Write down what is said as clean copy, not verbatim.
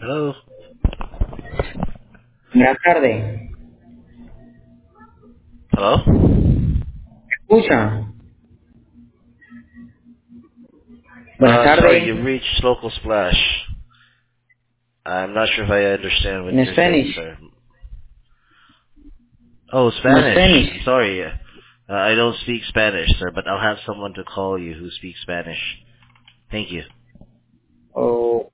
Hello. Buenas tardes. Hello. ¿Escucha? Buenas Sorry, tardes. you've reached Local Splash. I'm not sure if I understand what En you're saying, Spanish. sir. Oh, En Spanish. Spanish. I'm sorry. I don't speak Spanish, sir, but I'll have someone to call you who speaks Spanish. Thank you. Oh,